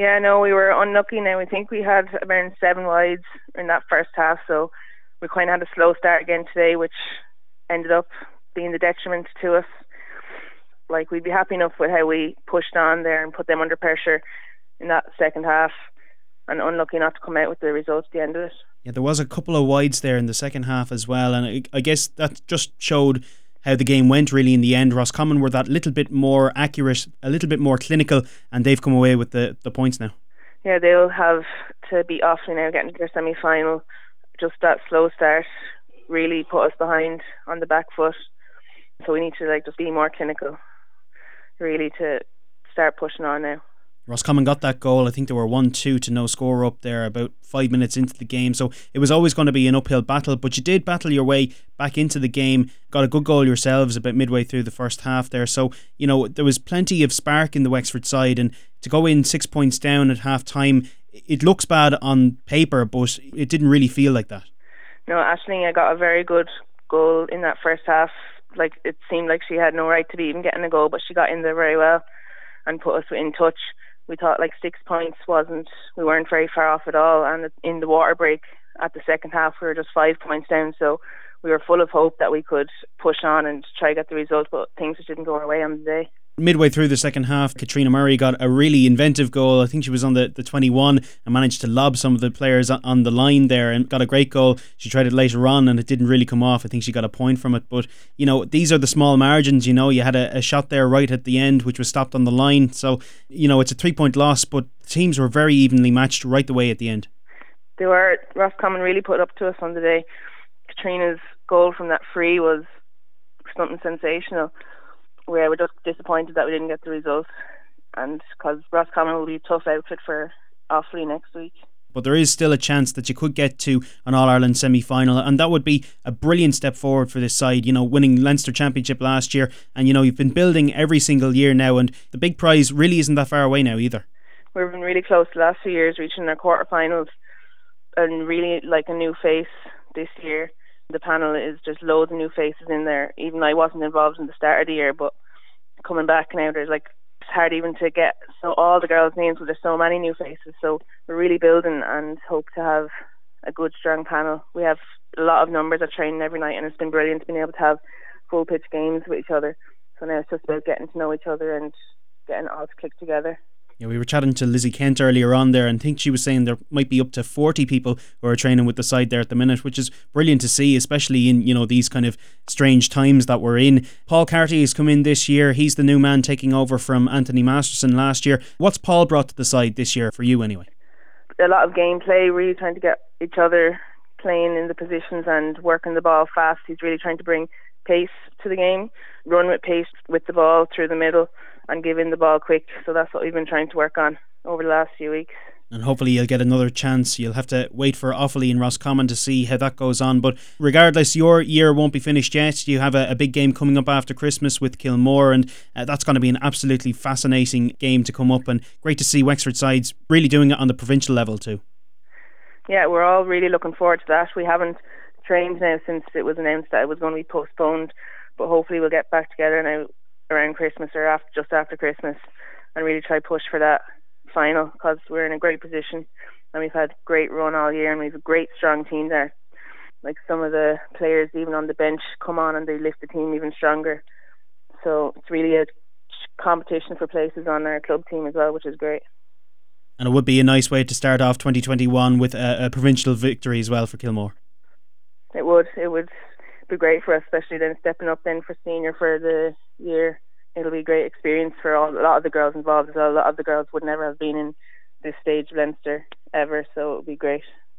Yeah, no, we were unlucky now. I think we had around 7 wides in that first half, so we kind of had a slow start again today, which ended up being the detriment to us. Like, we'd be happy enough with how we pushed on there and put them under pressure in that second half, and unlucky not to come out with the result at the end of it. Yeah, there was a couple of wides there in the second half as well, and I guess that just showed how the game went really in the end. Roscommon were that little bit more accurate, a little bit more clinical, and they've come away with the points now. Yeah, they'll have to beat Offaly now getting to their semi-final. Just that slow start really put us behind on the back foot. So we need to just be more clinical, really, to start pushing on now. Roscommon got that goal. I think they were 1-2 to no score up there about 5 minutes into the game. So it was always going to be an uphill battle, but you did battle your way back into the game. Got a good goal yourselves about midway through the first half there. So, there was plenty of spark in the Wexford side, and to go in 6 points down at half time, it looks bad on paper, but it didn't really feel like that. No, Aisling got a very good goal in that first half. It seemed like she had no right to be even getting a goal, but she got in there very well and put us in touch. We thought 6 points we weren't very far off at all, and in the water break at the second half we were just 5 points down, so we were full of hope that we could push on and try to get the result, but things just didn't go our way on the day. Midway through the second half, Katrina Murray got a really inventive goal. I think she was on the 21 and managed to lob some of the players on the line there and got a great goal. She tried it later on and it didn't really come off. I think she got a point from it. But, these are the small margins. You had a shot there right at the end, which was stopped on the line. So, it's a 3-point loss, but the teams were very evenly matched right the way at the end. They were. Roscommon really put up to us on the day. Katrina's goal from that free was something sensational. We were just disappointed that we didn't get the result, and because Roscommon will be a tough outfit for Offaly next week. But there is still a chance that you could get to an All-Ireland semi-final, and that would be a brilliant step forward for this side, winning Leinster Championship last year, and you've been building every single year now, and the big prize really isn't that far away now either. We've been really close the last few years, reaching our quarterfinals, and really like a new face this year. The panel is just loads of new faces in there. Even I wasn't involved in the start of the year, but coming back now, there's it's hard even to get all the girls' names, but there's so many new faces. So we're really building and hope to have a good, strong panel. We have a lot of numbers at training every night, and it's been brilliant being able to have full pitch games with each other. So now it's just about getting to know each other and getting it all to click together. Yeah, we were chatting to Lizzie Kent earlier on there, and I think she was saying there might be up to 40 people who are training with the side there at the minute, which is brilliant to see, especially in these kind of strange times that we're in. Paul Carty has come in this year. He's the new man taking over from Anthony Masterson last year. What's Paul brought to the side this year for you anyway? A lot of gameplay, really trying to get each other playing in the positions and working the ball fast. He's really trying to bring pace to the game, run with pace with the ball through the middle and give in the ball quick. So that's what we've been trying to work on over the last few weeks. And hopefully you'll get another chance. You'll have to wait for Offaly and Roscommon to see how that goes on. But regardless, your year won't be finished yet. You have a big game coming up after Christmas with Kilmore, and that's going to be an absolutely fascinating game to come up. And great to see Wexford sides really doing it on the provincial level too. Yeah, we're all really looking forward to that. We haven't trained now since it was announced that it was going to be postponed, but hopefully we'll get back together now around Christmas or just after Christmas and really try push for that final, because we're in a great position and we've had great run all year and we've a great strong team there. Some of the players even on the bench come on and they lift the team even stronger. So it's really a competition for places on our club team as well, which is great. And it would be a nice way to start off 2021 with a provincial victory as well for Kilmore. It would be great for us, especially then stepping up then for senior for the year. It'll be a great experience for a lot of the girls involved as well. A lot of the girls would never have been in this stage of Leinster ever, so it would be great.